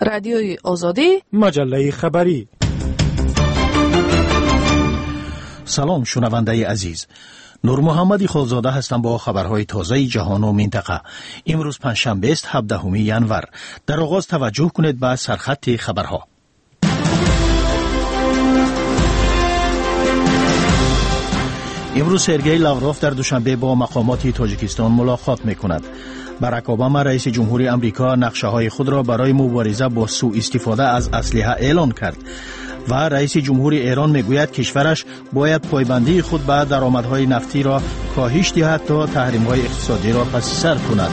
رادیوی آزادی، مجله خبری. سلام شنونده عزیز، نور محمدی خالزاده هستم با خبرهای تازه جهان و منطقه. امروز پنجشنبه است 17 ژانویه. در آغاز توجه کنید به سرخط خبرها. امروز سرگئی لاوروف در دوشنبه با مقامات تاجیکستان ملاقات می‌کند. باراک اوباما رئیس جمهوری آمریکا نقشه‌های خود را برای مبارزه با سوء استفاده از اسلحه اعلان کرد و رئیس جمهوری ایران میگوید کشورش باید پایبندی خود به درآمدهای نفتی را کاهش دهد تا تحریم‌های اقتصادی را پس‌سر کند.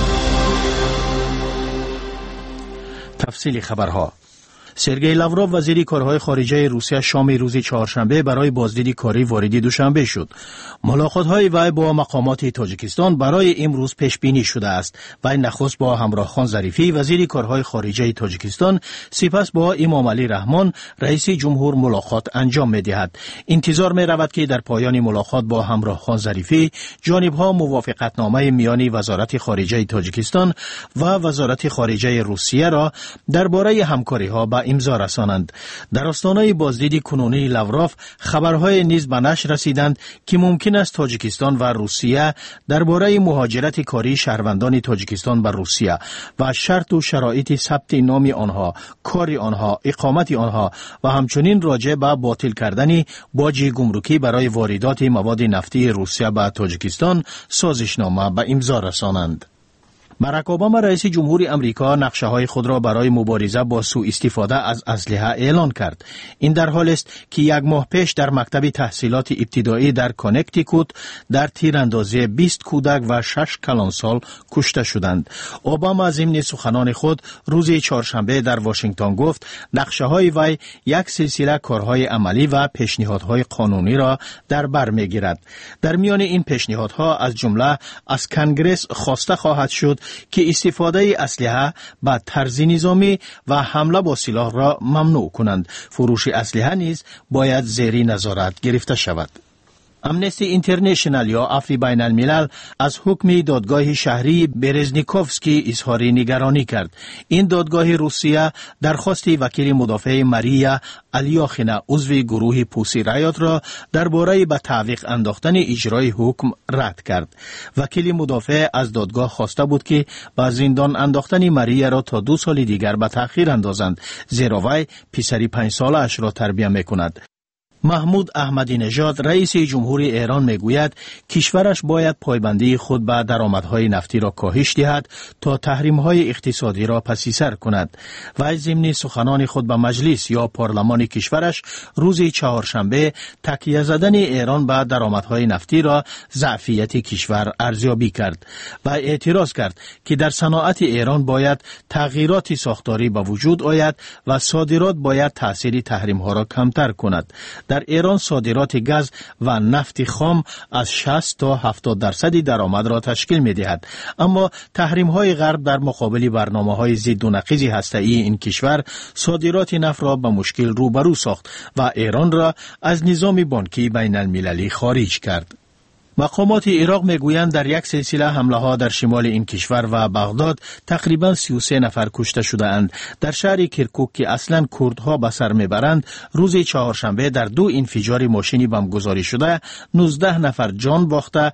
تفصیل خبرها. سرگئی لاوروف وزیر کارهای خارجه روسیه شام روز چهارشنبه برای بازدید کاری وارد دوشنبه شد. ملاقات‌های وی با مقامات تاجیکستان برای امروز پیش بینی شده است. وی نخست با همراه خان ظریفی وزیر کارهای خارجه تاجیکستان، سپس با امام علی رحمان رئیس جمهور ملاقات انجام می‌دهد. انتظار می‌رود که در پایان ملاقات با همراه خان ظریفی جانب‌ها موافقتنامه میان وزارت خارجه تاجیکستان و وزارت خارجه روسیه را درباره همکاری‌ها به امضا رسانند. در آستانه بازدید کنونی لاوروف خبرهای نیز به نشر رسیدند که ممکن است تاجیکستان و روسیه درباره مهاجرت کاری شهروندان تاجیکستان به روسیه و شرط و شرایط ثبت نام آنها، کار آنها، اقامت آنها و همچنین راجع به باطل کردن باج گمرکی برای واردات مواد نفتی روسیه به تاجیکستان سازشنامه به امضا رسانند. باراک اوباما رئیس جمهوری آمریکا نقشه‌های خود را برای مبارزه با سوء استفاده از اسلحه اعلان کرد. این در حالی است که یک ماه پیش در مکتب تحصیلات ابتدایی در کانکتیکوت در تیراندازی 20 کودک و 6 کلانسال کشته شدند. اوباما ضمن سخنان خود روز چهارشنبه در واشنگتن گفت نقشه‌های وی یک سلسله کارهای عملی و پیشنهادهای قانونی را در بر می‌گیرد. در میان این پیشنهادها از جمله از کنگره خواسته خواهد شد که استفاده اسلحه به طرز نظامی و حمله با سلاح را ممنوع کنند. فروش اسلحه نیز باید زیر نظارت گرفته شود. امنستی اینترنشنال یا عفو بین الملل از حکم دادگاه شهری برزنیکوفسکی اظهار نگرانی کرد. این دادگاه روسیه درخواست وکیل مدافع ماریا الیاخینا عضو گروه پوسی رایات را درباره به تعویق انداختن اجرای حکم رد کرد. وکیل مدافع از دادگاه خواسته بود که به زندان انداختن ماریا را تا 2 سال دیگر به تأخیر اندازند، زیرا وی پسری 5 ساله اش را تربیت می‌کند. محمود احمدی نژاد رئیس جمهوری ایران میگوید کشورش باید پایبندی خود به درآمدهای نفتی را کاهش دهد تا تحریم‌های اقتصادی را پس‌سر کند. و ضمن سخنان خود به مجلس یا پارلمان کشورش روز چهارشنبه تکیه زدن ایران به درآمدهای نفتی را ضعفیت کشور ارزیابی کرد و اعتراض کرد که در صنعت ایران باید تغییرات ساختاری به وجود آید و صادرات باید تأثیر تحریم‌ها را کمتر کند. در ایران صادرات گاز و نفت خام از 60 تا 70% درآمد را تشکیل می‌دهد، اما تحریم‌های غرب در مقابل برنامه‌های ضد و نقیض هسته‌ای این کشور صادرات نفت را به مشکل روبرو ساخت و ایران را از نظام بانکی بین المللی خارج کرد. مقامات عراق میگویند در یک سلسله حمله‌ها در شمال این کشور و بغداد تقریباً 33 نفر کشته شده‌اند. در شهر کرکوک که اصلاً کردها به سر میبرند، روز چهارشنبه در 2 انفجار ماشینی بمبگذاری شده 19 نفر جان باخته،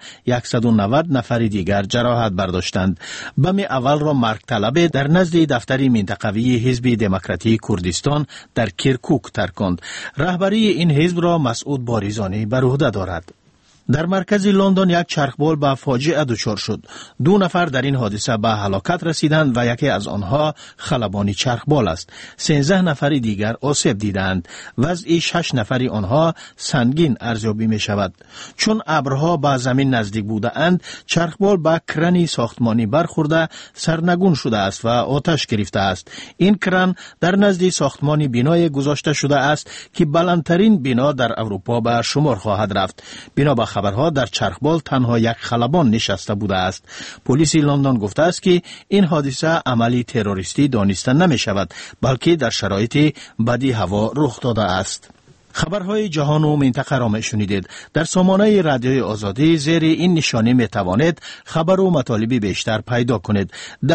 190 نفر دیگر جراحت برداشتند. بم اول را مرگ طلبه در نزد دفتر منطقوی حزب دموکراتیک کردستان در کرکوک ترکاند. رهبری این حزب را مسعود باریزانی بر عهده دارد. در مرکز لندن یک چرخبال به فاجعه دچار شد. 2 نفر در این حادثه به هلاکت رسیدند و یکی از آنها خلبانی چرخبال است. 13 نفر دیگر آسیب دیدند. وضع 6 نفر آنها سنگین ارزیابی می شود. چون ابرها به زمین نزدیک بودند، چرخبال به کرانی ساختمانی برخورده سرنگون شده است و آتش گرفته است. این کران در نزد ساختمانی بنای گذاشته شده است که بلندترین بنا در اروپا به شمار خواهد رفت. بنا به خبرها در چرخبال تنها یک خلبان نشسته بوده است. پلیس لندن گفته است که این حادثه عملی تروریستی دانسته نمی شود، بلکه در شرایط بدی هوا رخ داده است. خبرهای جهان و منطقه را میشنیدید. در سامانه رادیوی آزادی زیر این نشانی می توانید خبر و مطالب بیشتر پیدا کنید.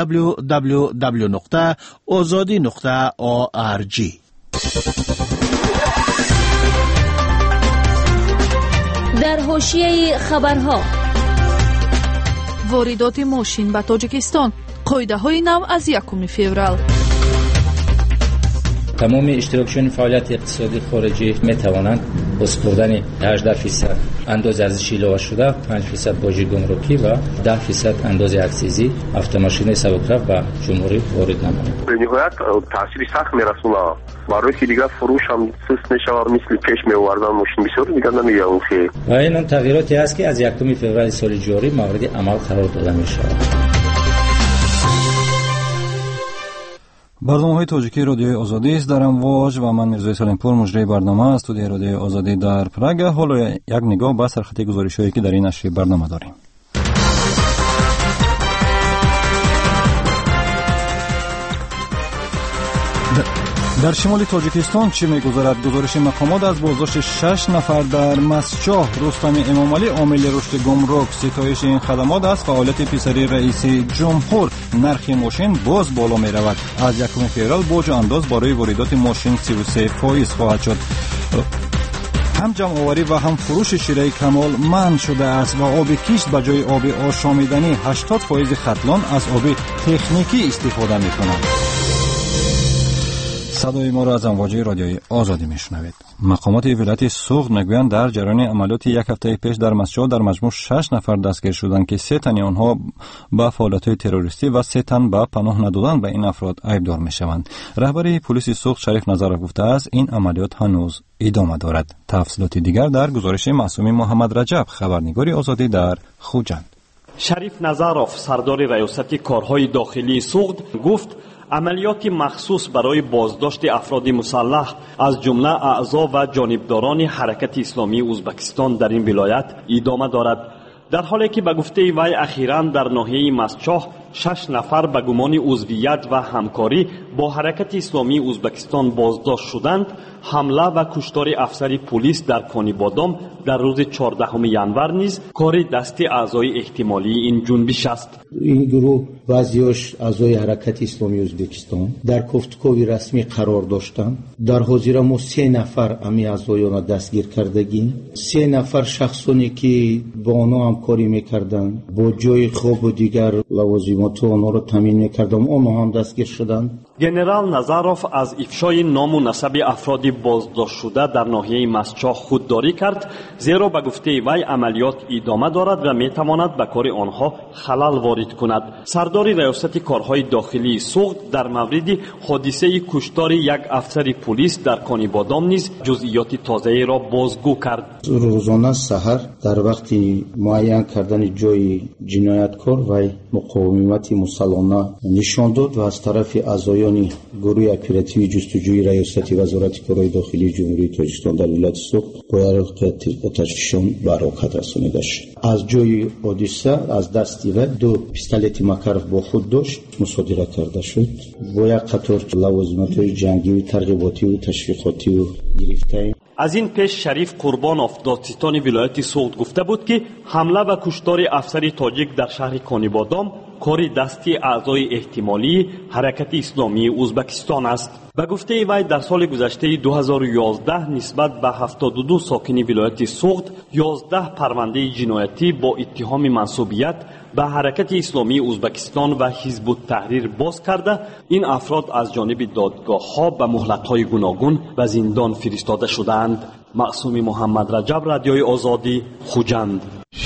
www.azadi.org. در حاشیه خبرها، واردات ماشین به تاجیکستان، قاعده‌های نو از 1 فوریه. تمام اشتراکچیان فعالیت اقتصادی خارجی می توانند با سپردن 18% اندازه ارزش ایجاد شده، 5% باج گمرکی و 10% اندازه اکسیزی اتومبیل سبک‌رو و جمهوری وارد نمایند. به نهایت تاثیر سخت میرسونه. برای که دیگه فروش هم سست میشود، مثل پیش می‌آوردن ماشین بسیار دیگه نمی‌آید که و این تغییراتی است که از 1 فوریه سال جاری مورد عمل قرار داده می‌شود. برنامه‌های تاجیکی رادیوی آزادی است در امواج و من میرزای سلیمپور مجری برنامه استودیو رادیوی آزادی در پراگ. حالا یک نگاه به سرخط گزارش‌هایی که در این نشریه برنامه داریم. در شمال تاجیکستان چی می‌گذرد؟ گزارش مقامات از بازداشت 6 نفر در مسجاه. رستم امامعلی عامل رشد گمرک. ستایش این خدمات از فعالیت پسری رئیس جمهور. نرخ ماشین باز بالا می‌رود. از 1 فوریه باج انداز برای واردات ماشین 33% خواهد شد. هم جمع آوری و هم فروش شیره کمال منع شده است و آب کشت به جای آب آشامیدنی 80% خطلان از آب تکنیکی استفاده می‌کنند. صدای ما را از امواج رادیوی آزادی میشنوید. مقامات ولایت سوغد میگویند در جریان عملیات یک هفته پیش در مسجد در مجموع 6 نفر دستگیر شدند که 3 تن آنها با فعالیت‌های تروریستی و 3 تن با پناه ندادن به این افراد عیبدار میشوند. رهبر پلیس سوغد شریف نظرов گفته است این عملیات هنوز ادامه دارد. تفصیلات دیگر در گزارش معصومی محمد رجب، خبرنگار آزادی در خوجند. شریف نظرов سردار ریاست کارهای داخلی سوغد گفت عملیات مخصوص برای بازداشت افراد مسلح از جمله اعضا و جانبداران حرکت اسلامی ازبکستان در این ولایت ادامه دارد. در حالی که به گفته وی اخیراً در ناحیه مسچاه 6 نفر به گمان عضویت و همکاری با حرکت اسلامی ازبکستان بازداشت شدند، حمله و کشتار افسر پلیس در کانیبادام در روز 14 ینور نیز کار دست اعضای احتمالی این جنبش است. این گروه بعضیاش اعضای حرکت اسلامی ازبکستان در کوفتکوی رسمی قرار داشتند. در حاضر ما 3 نفر امی اعضایان دستگیر کردگیم. 3 نفر شخصانی که با آنها همکاری میکردند با جای خواب و دیگر لوازمات آنها را تامین میکردند، آنها هم دستگیر شدند. گنرال نظرов از افشای نام و نسب افراد بازداشت شده در ناحیه مسچاه خودداری کرد، زیرا به گفته وی عملیات ادامه دارد و میتواند به کار آنها خلل وارد کند. سردار ریاست کارهای داخلی سوغد در مورد حادثه کشتار یک افسر پلیس در کانیبادام نیز جزئیات تازه را بازگو کرد. روزانه سحر در وقت معین کردن جای جنایتکار و مقاومت مسلحانه نشان داد و از طرف اعضایان گروه اپراتیو جستجوی ریاست وزارت کارهای داخلی جمهوری تاجیکستان در ولایت سوغد با حرکت آتشفشان برآمد رسانیده شد. از جای حادثه از دست و 2 پیستولت مکارف با خود داشت مصادره کرده شد. با یک قطار لوازمات جنگی و ترغیباتی و تشویقاتی و گرفته. از این پیش شریف قربانov دادستان ولایت سوغد گفته بود که حمله و کشتار افسر تاجیک در شهر کانیبادام کار دستی اعضای احتمالی حرکت اسلامی ازبکستان است. به گفته وی در سال گذشته 2011 نسبت به 72 ساکن ولایت سوغد 11 پرونده جنایتی با اتهام منسوبیت به حرکت اسلامی ازبکستان و حزب التحریر باز کرده، این افراد از جانب دادگاه‌ها به مهلت‌های گوناگون به زندان فرستاده شدند. معصوم محمد رجب، رادیوی آزادی، خوجند.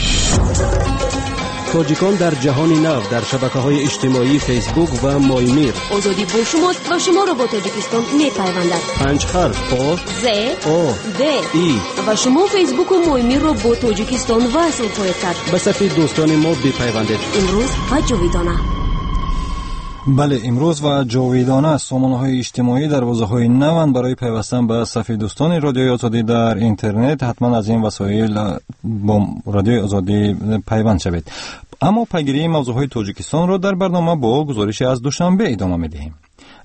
تاجیکان در جهان نو در شبکه‌های اجتماعی فیسبوک و مایمیر. آزادی با شماست و شما را با تاجیکستان می‌پیوندد. 5 حرف آ ز آ د ای و شما فیسبوک و مایمیر را با تاجیکستان وصل خواهید کرد. به صفحه دوستان ما بپیوندید. امروز و جاویدانه. بله، امروز و جاویدانه سامانه‌های اجتماعی دروازه‌های نوند برای پیوستن به صفحه دوستان رادیوی آزادی در اینترنت. حتما از این وسایل با رادیوی آزادی پیوند شوید. اما پیگیری موضوعهای تاجیکستان را در برنامه با گزارشی از دوشنبه ادامه می‌دهیم.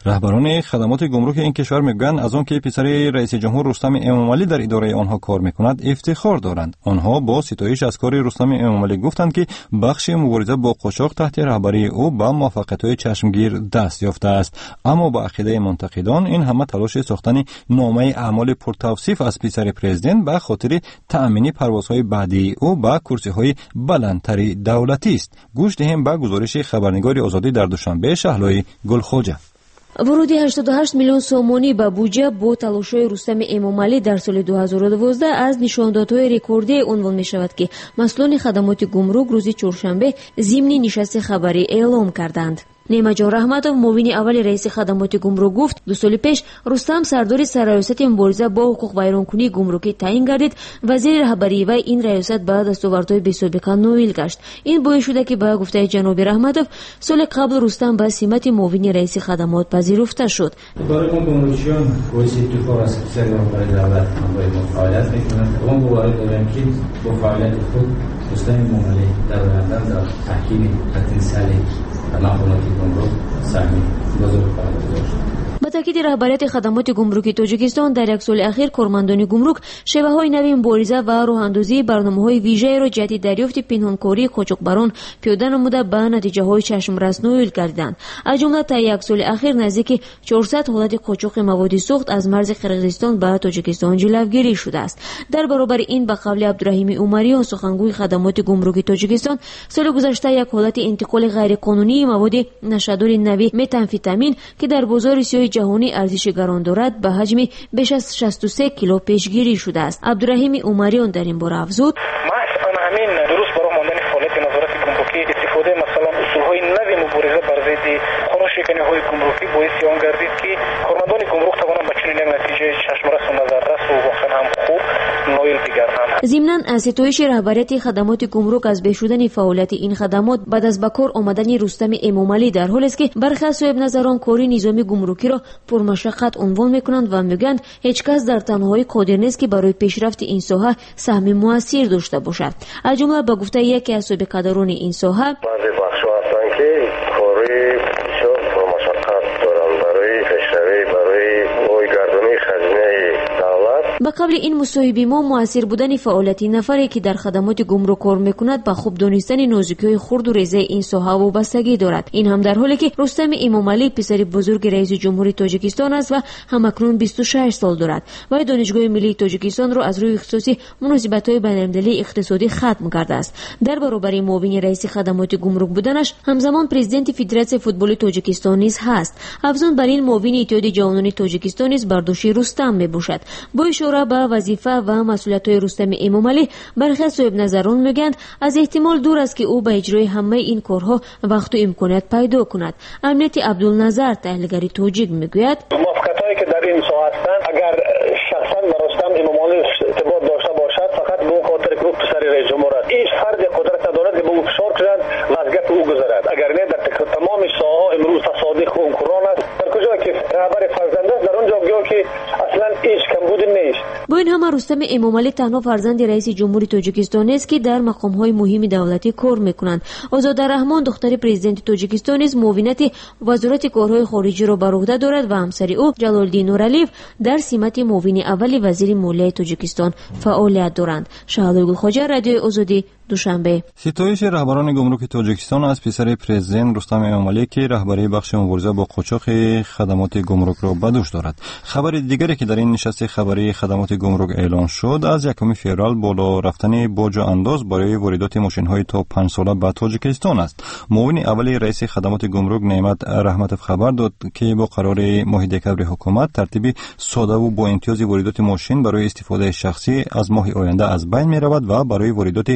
رهبران خدمات گمرک این کشور میگویند از آن که پسر رئیس جمهور رستم امامعلی در اداره آنها کار میکند افتخار دارند. آنها با ستایش از کار رستم امامعلی گفتند که بخش مبارزه با قاچاق تحت رهبری او به موفقیت‌های چشمگیر دست یافته است. اما با عقیده منتقدان این همه تلاش ساختن نامه اعمال پرتوصیف از پسر پرزیدنت به خاطر تأمین پروازهای بعدی او به کرسی‌های بلندتر دولتی است. گوش دهیم به گزارش خبرنگار آزادی در دوشنبه شهلای گلخوجه. ورودی 88 میلیون سومانی به بودجه با تلاش‌های رستم امامعلی در سال 2012 از نشاندادهای رکوردی عنوان می‌شود که مسئولان خدمات گمرک روز چهارشنبه ضمن نشست خبری اعلام کردند. نیماجان رحمتов معاون اول رئیس خدمات گمرک گفت 2 سال پیش رستم سردار سرریاست مبارزه با حقوق ویرانکنی گمرکی تعیین گردید. وزیر رهبری و این ریاست به دستاوردهای بی‌سابقه نویل گشت. این باعث شده که به گفته جناب رحمتov سال قبل رستم به سمت معاون رئیس خدمات پذیرفته شد. اداره گمرکیان باعث اتفاق است که سر برای دولت همراه فعالیت می‌کنند. ما باور داریم که با فعالیت خود رستم امامعلی در تحکیم پتانسیل مقامات گمرک سهمی بزرگ خواهد داشت. با تاکید رهبریت خدمات گمرکی تاجیکستان در یک سال اخیر کارمندان گمرک شیوه‌های نوین مبارزه و راه‌اندازی برنامه‌های ویژه را جدید دریافت پنهانکاری قاچاقبران پیاده نموده به نتیجه‌های چشم‌رس نویل کردند. از جمله تا یک سال اخیر نزدیک 400 حالت قاچاق مواد سوخت از مرز قرقیزستان به تاجیکستان جلوگیری شده است. در برابر این به قول عبدالرحیم عمریان سخنگوی خدمات گمرکی تاجیکستان سال گذشته یک حالت انتقال غیرقانونی مواد نشادر نوی متامفتامین که در بازار سیاه جهانی ارزش گران دارد به حجم بیش از 63 کیلو پیشگیری شده است. عبدالرحیم عمریان در این باره افزود: مثلا همین درست برای ماندن فعالیت نظارت گمرکی استفاده مثلا اصولهای نوی مبارزه بر ضد خانه‌شکنی‌های گمرکی باعث آن گردید که کارمندان گمرک توانند به چنین نتیجه چشمرس و نظررس و واقعا هم خوب نایل بگردند. ضمناً از ستایش رهبریت خدمات گمرک از بهبودی فعالیت این خدمات بعد از به کار آمدن رستم امامعلی در حالی است که برخی صاحب نظران کاری نظام گمرکی را پرمشقت عنوان می‌کنند و میگویند هیچ کس در تنهایی قادر نیست که برای پیشرفت این ساحه سهم موثر داشته باشد. از جمله به گفته یکی از صاحب‌قدران این ساحه بعضی بخش‌ها هستند که کاری بسیار پرمشقت دارند برای پیشروی برای پایگردانی خزینه دولت. به قبل این مصاحبه ما موثر بودن فعالیت نفری که در خدمات گمرک کار میکند به خوب دانستن نازکی‌های خرد و ریزه این ساحه وابستگی دارد. این هم در حالی که رستم امامعلی پسر بزرگ رئیس جمهوری تاجیکستان است و همکنون 26 سال دارد و دانشگاه ملی تاجیکستان را از روی اختصاصی مناسبت‌های بین‌المللی اقتصادی ختم کرده است. در برابر معاون رئیس خدمات گمرک بودنش همزمان پرزیدنت فدراسیون فوتبال تاجیکستان نیز هست. افزون بر این معاون اتحاد جوانان تاجیکستان نیز برداشت رستم میباشد. با اشاره به وظیفه و مسئولیت‌های رستم امامعلی برخی صاحب نظران میگویند از احتمال دور است که او به اجرای همه این کارها وقت و امکانات پیدا کند. امنیت عبدالنظر تحلیلگر تاجیک میگوید موفقیت‌هایی که در این ساحه هستند اگر شخصا با رستم امامعلی ارتباط داشته باشد فقط به خاطر که او پسر رئیس جمهور است. هیچ فرد قدرت ندارد که به او فشار کنند و از گپ او گذرد. اگر نه در تمام ساحه امروز تصادیق و امکران است. در کجا که رهبر فرزند است در اونجا که اصلا هیچ کمبود نیست. با این همه رستم امامعلی تنها فرزند رئیس جمهوری تاجیکستان است که در مقام‌های مهم دولتی کار می‌کنند. آزاده رحمان دختر پرزیدنت تاجیکستان نیز معاونیت وزارت کارهای خارجی را بر عهده دارد و همسر او جلالالدین نورعلیف در سمت معاون اول وزیر مالیه تاجیکستان فعالیت دارند. شهلای گلخوجه، رادیوی آزادی، دوشنبه. ستایش رهبران گمرک تاجیکستان از پسر پرزیدنت رستم امامعلی که رهبری بخش مبارزه با قاچاق خدمات گمرک را به دوش دارد. خبر دیگری که در این نشست خبری خدمات گمرک اعلان شد از 1 فوریه بالا رفتن باج انداز برای واردات ماشین‌های تا 5 ساله به تاجیکستان است. معاون اول رئیس خدمات گمرک نعمت رحمتov خبر داد که با قرار ماه دکمبر حکومت ترتیب ساده و با امتیاز واردات ماشین برای استفاده شخصی از ماه آینده از بین می‌رود و برای واردات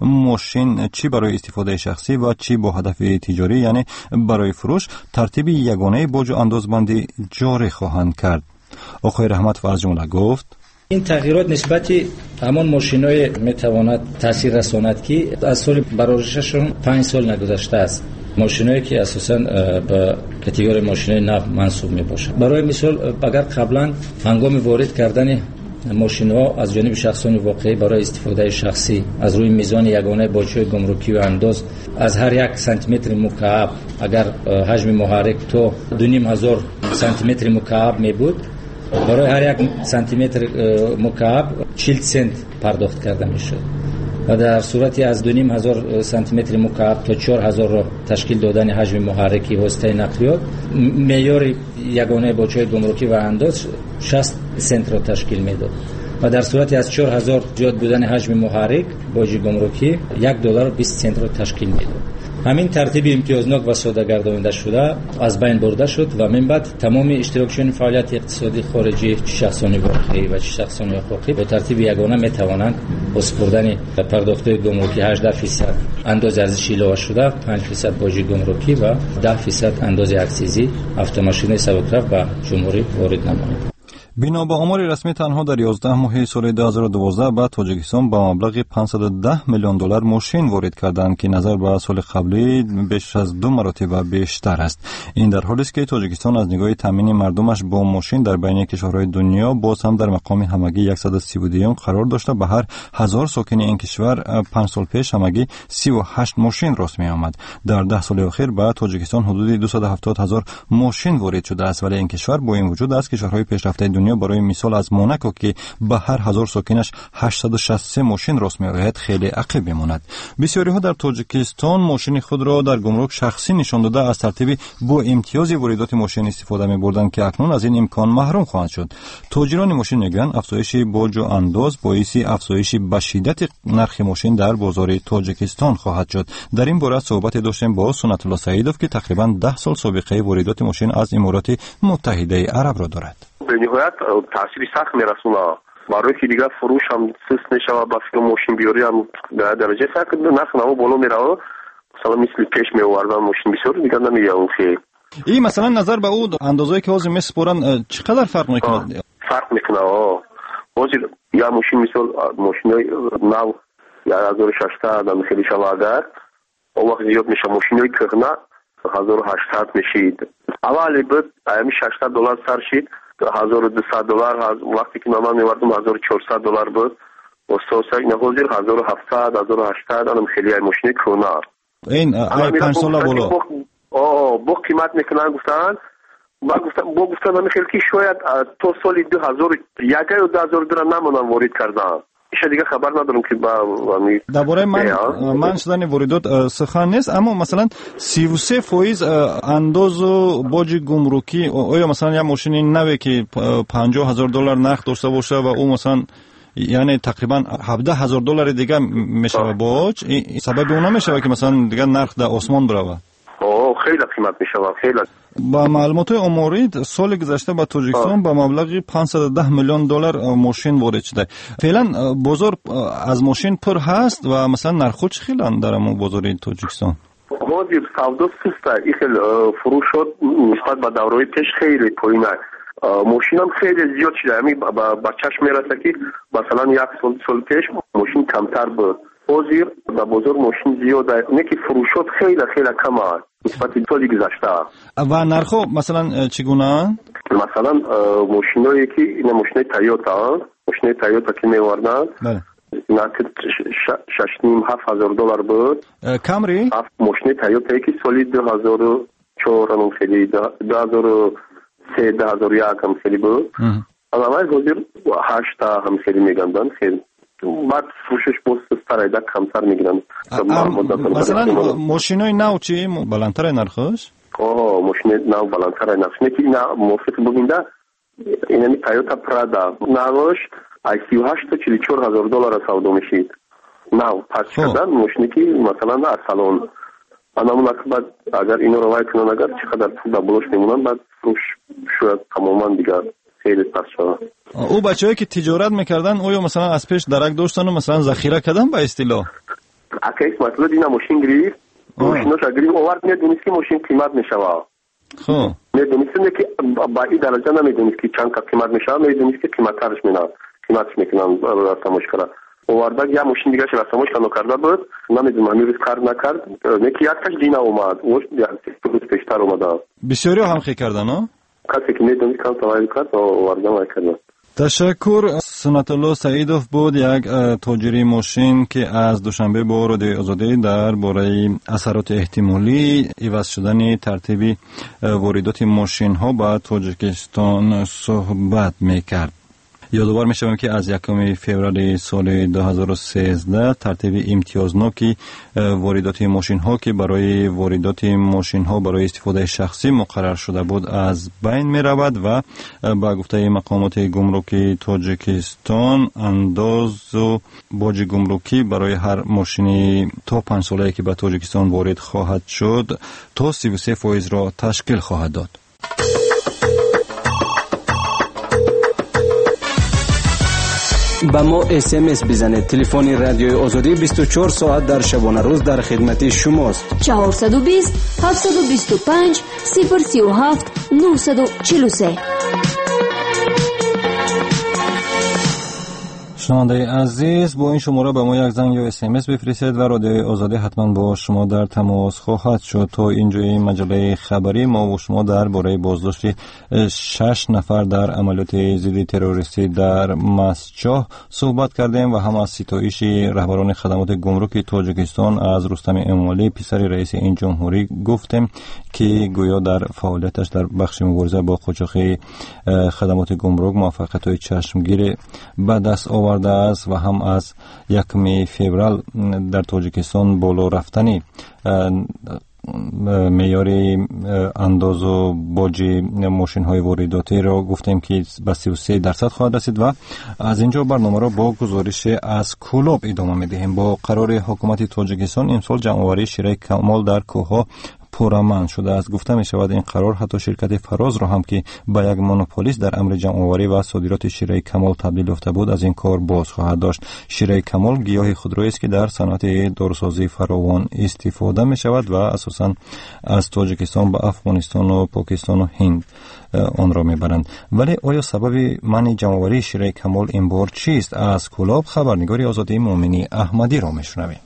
ماشین چی برای استفاده شخصی و چی با هدف تجاری یعنی برای فروش ترتیب یگانه باج اندازبندی جاری خواهند کرد. آقای رحمتov از جمله گفت این تغییرات نسبت همان ماشین‌های میتواند تاثیر رساند که از سال برآوردششون 5 سال نگذشته است. ماشینایی که اساساً به کاتگوری ماشینای نو منسوب میباشند. برای مثال اگر قبلا هنگام وارد کردن ماشین‌ها از جانب شخصان واقعی برای استفاده شخصی از روی میزان یگانه باج‌های گمرکی و انداز از هر 1 سانتی متر مکعب اگر حجم محرک تو 2500 سانتی متر مکعب می بود، برای هر 1 سانتی متر مکعب 40 سنت پرداخت کرده میشد و در صورتی از 2500 سانتی متر مکعب تا 4000 را تشکیل دادن حجم محرکی واسطه نقلیات، معیار یگانه باج‌های گمرکی و انداز 60 سنت را تشکیل میداد و در صورتی از 4000 زیاد بودن حجم محرک باج گمرکی $1 20 سنت را تشکیل میداد. همین ترتیب امتیازناک و ساده گردانده شده از بین برده شد و من بعد تمام اشتراکچیان فعالیت اقتصادی خارجی شخصان واقعی و شخصان حقوقی با ترتیب یگانه می توانند با سپردن پرداخت گمرکی 18% اندازه ارزش ایلاوه شده، 5% باج گمرکی و 10% اندازه اکسیزی автомاشین سبک‌رو به جمهوری وارد نمایند. بنا به آمار رسمی تنها در 11 ماه سال 2012 به تاجیکستان با مبلغ $510 میلیون ماشین وارد کردند که نظر به سال قبلی بیش از 2 مرتبه بیشتر است. این در حالی است که تاجیکستان از نگاه تامین مردمش با ماشین در بین کشورهای دنیا باز هم در مقام همگی 132 قرار داشته. به هر 1000 ساکن این کشور 5 سال پیش همگی 38 ماشین راست می آمد. در 10 سال اخیر به تاجیکستان حدود 270,000 ماشین وارد شده است، ولی این کشور با این وجود است کشورهای پیشرفته دنیا برای مثال از موناکو که به هر 1000 ساکنش 863 ماشین راست می‌آید خیلی عقب می‌ماند. بسیاری ها در تاجیکستان ماشین خود را در گمرک شخصی نشان داده از ترتیب با امتیاز واردات ماشین استفاده می‌بردند که اکنون از این امکان محروم خواهند شد. تاجران ماشین میگویند افزایش باج و انداز باعث افزایش به شدت نرخ ماشین در بازار تاجیکستان خواهد شد. در این باره صحبت داشتیم با سنت الله سعیدوف که تقریباً 10 سال سابقه واردات ماشین از امارات متحده عرب را دارد. به نهایت تاثیر سخت میرسونه برای که دیگه فروش هم سست میشه و بس که ماشین بیاری هم در درجه سخت نرخ نمو بالا میره، مثلا مثل پیش میوردن ماشین بسیار دیگه نمیگه اون خیلی. این مثلا نظر به او اندازه‌ای که حاضر میسپرن چقدر فرق میکنه؟ فرق میکنه. حاضر یا ماشین مثل ماشینای نو یا 1600 هم خیلی شواگر اون وقت زیاد میشه، ماشینای کهنه 1800 میشید. اولی بود همین $600 سر شید، $1200 وقتی که من میوردم $1400 بود و سوسک نهوزیر 1700 1800 هم خیلی ماشین کهنه. این 5 سال بالا با قیمت میکنن گفتن با گفتن من خیلی که شاید تو سال 2001 یا 2002 نمونن وارد کردن. ایشه دیگه خبر ندارم که درباره من شدن واردات سخن نیست، اما مثلا 33% انداز و باج گمرکی آیا مثلا یه ماشین نوی که $50,000 نرخ داشته باشه و او مثلا یعنی تقریبا $17,000 دیگه میشه باج، سبب اون نمیشه که مثلا دیگه نرخ در آسمان بره؟ خیلی قیمت میشه خیلی. با معلومات آماری سال گذشته با تاجیکستان با مبلغ $510 میلیون ماشین وارد شده. فعلا بازار از ماشین پر هست و مثلا نرخش خیلی در مو بازار تاجیکستان حاضر سودا سسته. این خیلی فروشات نسبت به دوره پیش خیلی پایینه. ماشین هم خیلی زیاد شده. همین با چشم میرسه که مثلا 1 سال پیش ماشین کمتر بود. حاضر به بازار ماشین زیاده، نه که فروشات خیلی کمه نسبت به سال گذشته. و نرخو مثلا چگونه؟ مثلا ماشینایی که این ماشین تویوتا که میوردن نقد $6,500 بود. کامری؟ ماشین تویوتا که سالی 2004 هم خیلی 2003 2001 هم خیلی بود. اما حاضر 8 هم خیلی میگندن خیلی. بعد فروشش باز سستره کمتر میگیرن. مثلا ماشینای نو چی بلندتر نرخش؟ ماشین نو بلندتر نرخش نه که اینا موفق بگینده. این تویوتا پرادا نوش $38,000 تا $44,000 سودا میشید. نو پس کردن ماشینی که مثلا در سالن اما بعد اگر اینو روایت کنن اگر چقدر پول دبلوش میمونن بعد فروش شاید تماما دیگه خیلی پس شده. او بچه‌ای که تجارت میکردن اویا مثلا از پیش درک داشتن و مثلا ذخیره کردن به اصطلاح اکیس مثلا دینا ماشین گرفت ماشینش اگری آورد میدونید که ماشین قیمت میشوه. خب میدونید که با این درجه نمیدونید که چند قیمت میشه، میدونید که قیمتش میکنن رسمش کرد. آورد یا ماشین دیگه رسمش کرده بود نمیدونم هنوز کار نکرد نه که یکش دینا اومد و یک پیشتر اومد. بسیاری هم خیلی کردن ها؟ کسی که میدونید کام توانید کرد و آوردن کردن. تشکر. سنت الله سعیدوف بود، یک تاجر ماشین که از دوشنبه با رادیو آزادی در باره اثرات احتمالی عوض شدن ترتیب واردات ماشین ها به تاجیکستان صحبت میکرد. یادآور میشوم که از 1 فوریه سال 2013 ترتیب امتیازناکی واردات ماشین ها که برای واردات ماشین ها برای استفاده شخصی مقرر شده بود از بین می رود و با گفته مقامات گمرکی تاجیکستان انداز و باج گمرکی برای هر ماشینی تا 5 ساله که به تاجیکستان وارد خواهد شد تا 33% را تشکیل خواهد داد. با ما SMS بزنید. تلفن رادیو آزادی 24 ساعت در شبانه روز در خدمت شماست. 420 725 037 943. شنونده عزیز، با این شماره به ما یک زنگ یا SMS بفرستید و رادیو آزادی حتما با شما در تماس خواهد شد. تا اینجای مجله خبری ما و شما درباره بازداشت 6 نفر در عملیات ضد تروریستی در مسجاه صحبت کردیم و هم از ستایش رهبران خدمات گمرک تاجیکستان از رستم امامعلی پسر رئیس این جمهوری گفتیم که گویا در فعالیتش در بخش مبارزه با قاچاق خدمات گمرک موفقیت‌های چشمگیر به دست آورده است و هم از 1 فوریه در تاجیکستان بالا رفتنی معیار انداز و باج ماشین های وارداتی را گفتیم که به 33% خواهد رسید و از اینجا برنامه را با گزارش از کلوب ادامه می‌دهیم. با قرار حکومت تاجیکستان امسال جمع‌آوری شیره کمال در کوه‌ها پرامن شده است. گفته می شود این قرار حتی شرکت فراز را هم که به یک مونوپولیست در امر جمع‌آوری و صادرات شیره کمال تبدیل یافته بود از این کار باز خواهد داشت. شیره کمال گیاه خودرویی است که در صنعت داروسازی فراوان استفاده می شود و اساساً از تاجیکستان به افغانستان و پاکستان و هند آن را میبرند. ولی آیا سبب منع جمع‌آوری شیره کمال این بار چیست؟ از کلاب خبرنگار آزادی مومنی احمدی را میشنویم.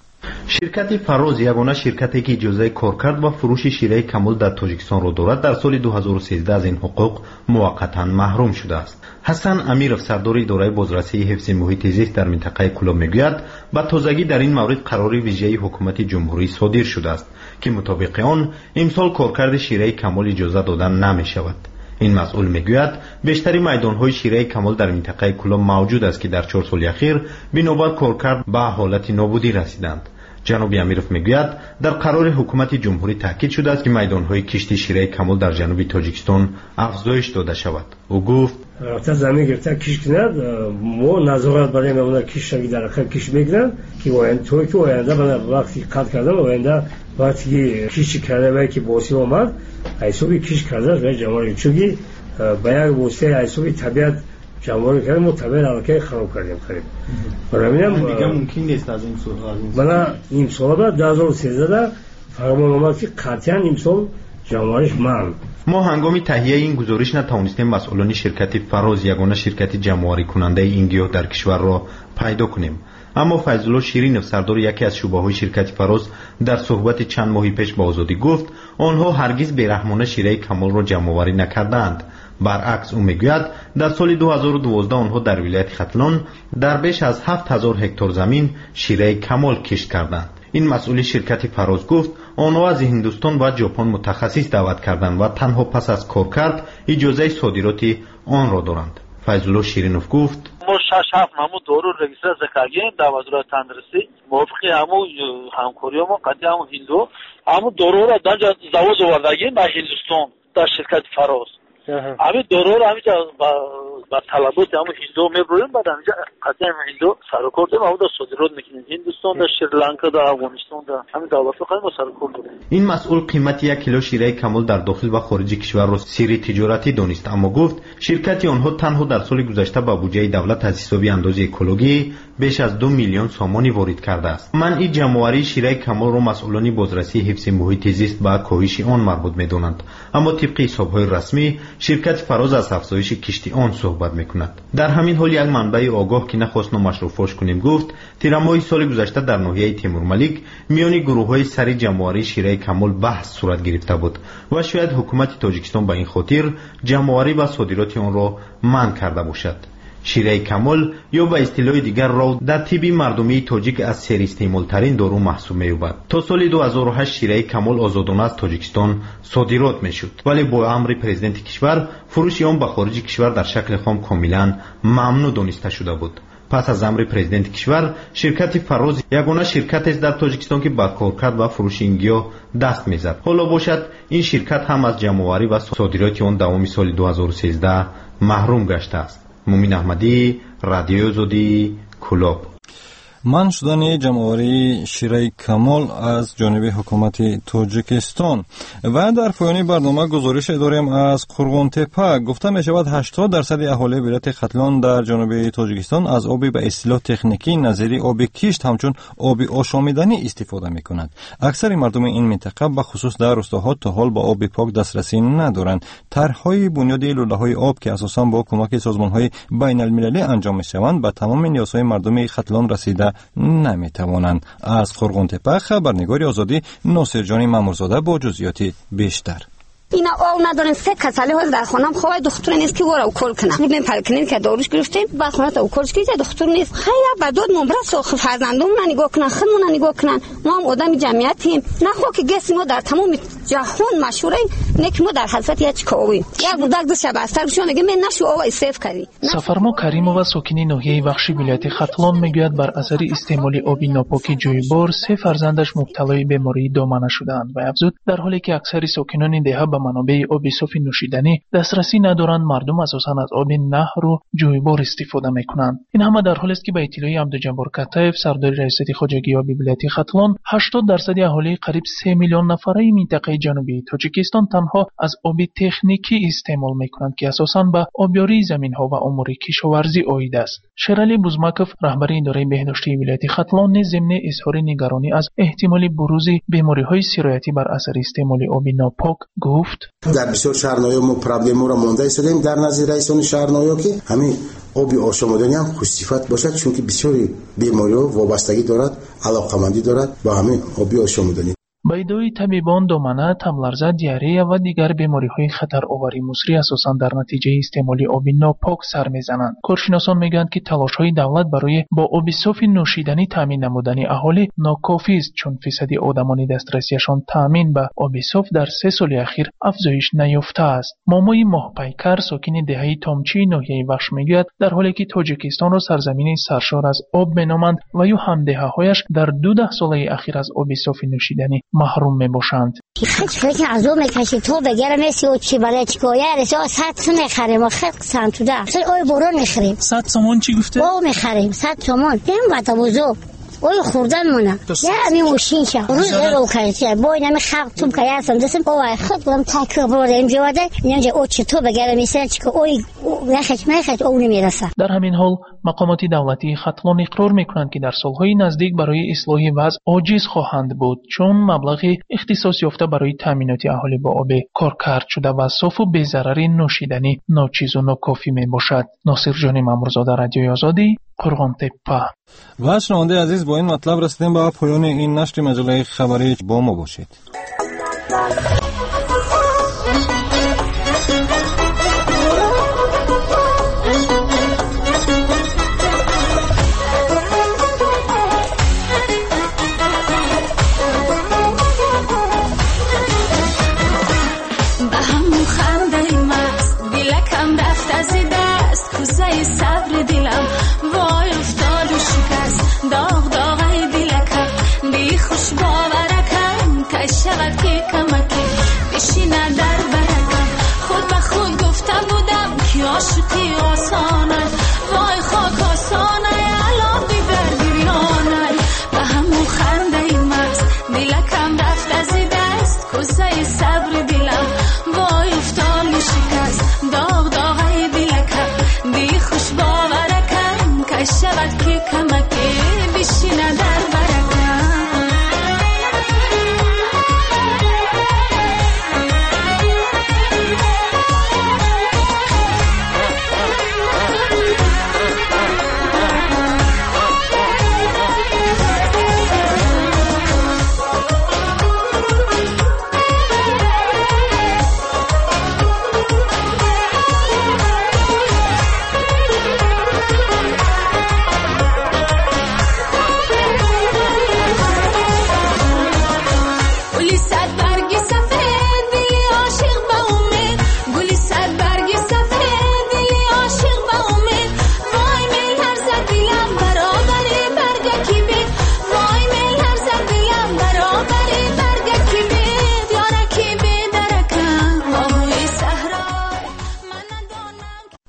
شرکت فراز یگانه شرکتی که اجازه کارکرد و فروش شیره کمال در تاجیکستان را دارد در سال 2013 از این حقوق موقتا محروم شده است. حسن امیرов سردار اداره بازرسی حفظ محیط زیست در منطقه کلوب میگوید با تازگی در این مورد قرار ویژه حکومت جمهوری صادر شده است که مطابق آن امسال کارکرد شیره کمال اجازه دادن نمی شود. این مسئول میگوید بیشتری میدان‌های شیره کمال در منطقه کلوب موجود است که در 4 سال اخیر بنابر کارکرد به حالت نابودی رسیدند. جناب امیرов میگوید در قرار حکومت جمهوری تاکید شده است که میدان‌های کشت شیره کمال در جنوب تاجیکستان افزایش داده شود. او گفت رابطه زمین گرفته کش کنند ما نظارت برای اونا کشی در اخر کش میگیرن که توی که آینده بعد وقتی قطع کردن آینده وقتی کشی کرده و که باسی اومد حسابی کش کرده و جمهوری چونکی با یک واسطه حسابی طبیعت جمهوری کرده ما طبیعت علاقه خراب کردیم خرید. برای همین دیگه ممکن نیست از این سال من این سال بعد 2013 فرمان اومد که قطعا این سال جمهوریش من. ما هنگامی تهیه این گزارش نتوانستیم مسئولان شرکت فراز یگانه شرکت جمع‌آوری کننده این گیاه در کشور را پیدا کنیم. اما فیض‌الله شیرینov سردار یکی از شعبه‌های شرکت فراز در صحبت چند ماهی پیش با آزادی گفت آنها هرگز بی‌رحمانه شیره کمال را جمع‌آوری نکردند. برعکس او میگوید در سال 2012 آنها در ولایت ختلان در بیش از 7000 هکتار زمین شیره کمال کشت کردند. این مسئول شرکت فراز گفت آنها از هندوستان و ژاپن متخصص دعوت کردند و تنها پس از کارکرد اجازه صادرات آن را دارند. فیض‌الله شیرینov گفت ما 6-7 همو دورو رجیستر کردیم در وزارت تندرستی موافقی همو همکاری ما قطعی همو هندو همو دورو را در زواج آوردگیم به هندوستان در شرکت فراز همین دورو را همینجا با طلبات همو هندو میبریم بعد همینجا قطعی همو هندو سرکار داریم همو در صادرات میکنیم هندوستان در شریلانکا در افغانستان در همین دولت خیلی ما سرکار داریم. این مسئول قیمت 1 کیلو شیره کمال در داخل و خارج کشور را سری تجارتی دانست اما گفت شرکت آنها تنها در سال گذشته با بودجه دولت از حساب انداز اکولوژی بیش از 2 میلیون سامانی وارد کرده است. منع جمع‌آوری شیره کمال را مسئولان بازرسی حفظ محیط زیست با کاهش آن مربوط می‌دانند اما طبق حساب‌های رسمی شرکت فراز از افزایش کشتی آن صحبت میکند. در همین حال یک منبع آگاه که نخواست نامش را فاش کنیم گفت تیرماه سال گذشته در ناحیه تیمورملیک میان گروه‌های سری جمع‌آوری شیره کمال بحث صورت گرفته بود و شاید حکومت تاجیکستان به این خاطر جمع‌آوری و صادرات آن را منع کرده باشد. شیره کمال یا به اصطلاح دیگر راو در طب مردمی تاجیک از سر استعمال ترین دارو محسوب می‌یابد. تا سال 2008 شیره کمال آزادانه از تاجیکستان صادرات میشد، ولی با امر پرزیدنت کشور فروش آن به خارج کشور در شکل خام کاملا ممنوع دانسته شده بود. پس از امر پرزیدنت کشور شرکت فراز یگانه شرکت است در تاجیکستان که به کارکرد و فروش این گیاه دست میزد. حالا باشد این شرکت هم از جمع‌آوری و صادرات آن دوام سال 2013 محروم گشته است. مومین احمدی، رادیو آزادی، کلاب. منع شدن جمع‌آوری شیره کمال از جانب حکومت تاجیکستان. و در پایان برنامه گزارش داریم از قرغون تپه. گفته می شود 80% اهالی ولایت ختلان در جنوب تاجیکستان از آبی به اصطلاح تکنیکی نظیری آب کشت همچون آب آشامیدنی استفاده می کنند. اکثر مردم این منطقه به خصوص در روستاها تا حال به آب پاک دسترسی ندارند. طرح‌های بنیادی لوله‌های آب که اساساً با کمک سازمان‌های بین‌المللی انجام می‌شوند به تمام نیازهای مردم ختلان رسیده نمیتوانند. از قرغون تپه خبرنگار آزادی ناصر جان مامورزاده با جزئیات بیشتر. اینا آب ندارن، سه کساله ها در خونم خواه دکتر نیست که ورا کل کنه. من پلکنین که داروش گرفتیم با خونه تا کل که دکتر نیست. خیلی بدود مبرس و فرزندمون نگاه کنن، خودمون نگاه کنن. ما هم آدم جمعیتیم. نه خو که گسی ما در تمام جهان مشهوره، نه که ما در حضرت یک کوی. یک بودک دو شب استر شون میگه من نشو آب استف کردی. سفرما کریمова ساکنی ناحیه وحشی ولایت ختلان میگوید بر اثر استعمال آب ناپاک جویبار سه فرزندش مبتلای بیماری دامنه شدند و افزود در حالی که اکثر ساکنان دهه به منابع آب صاف نوشیدنی دسترسی ندارند، مردم اساساً از آب نهر و جویبار استفاده میکنند. این همه در حالی است که به اطلاع عبدالجبار کتایف سردار ریاست خواجگی آب ولایت ختلان 80% اهالی قریب 3 میلیون نفره منطقه جنوبی تاجیکستان تنها از آب تکنیکی استعمال میکنند که اساساً به آبیاری زمین‌ها و امور کشاورزی عاید است. شیرالی بوزماکوف رهبر اداره بهداشتی ولایت ختلان نیز ضمن اظهار نگرانی از احتمال بروز بیماری‌های سرایتی بر اثر استعمال آب ناپاک گفت: در بسیار شهرنامه‌ها ما پرابلم را مانده ایستادیم در نظر رئیسان شهرنامه‌ها که همین آب آشامیدنی هم خوش‌صفت باشد، چون که بسیاری بیماری‌ها وابستگی دارد، علاقه‌مندی دارد با همین آب آشامیدنی. با ادعای طبیبان دامنه، تبلرزه، دیاره و دیگر بیماری‌های خطرآور مصری اساساً در نتیجه استعمال آب ناپاک سر می‌زنند. کارشناسان میگویند که تلاش‌های دولت برای با آب صاف نوشیدنی تامین نمودن اهالی ناکافی است، چون فیصدی آدمان دسترسیشان تامین به آب صاف در 3 سال اخیر افزایش نیافته است. مامای ماهپیکر ساکن دهه تامچی ناحیه وحش میگوید در حالی که تاجیکستان را سرزمین سرشار از آب مینامند و یا همدهه‌هایش در 12 سال اخیر از آب صاف نوشیدنی محروم میباشند. فکر از اون میکشی تو بگیره میسی و چی برای چیکویه رسا 100 میخریم و خیلی سنتو ده اوی برون میخریم. 100 تومان چی گفته؟ او میخریم 100 تومان. این وقتا بزرگ اوی خوردن مونه یه همین موشین شد روز رو کردیم با اینمی خلق توم که یاسم دستم اوی خود بودم تاکر بردیم جواده اینجا او چی تو بگیره میسن چی که اوی نخش او نمیرسه. در همین حال مقامات دولتی ختلان اقرار میکنند که در سالهای نزدیک برای اصلاح وضع عاجز خواهند بود، چون مبلغ اختصاص یافته برای تامینات اهالی با آب کارکرد شده و صاف و بی‌ضرر نوشیدنی ناچیز و ناکافی میباشد. ناصر جان مامورزاده، رادیوی آزادی، قرغون تپه. و شنونده عزیز، با این مطلب رسیدیم به پایان این نشر مجله خبری. با ما باشید.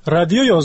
رادیو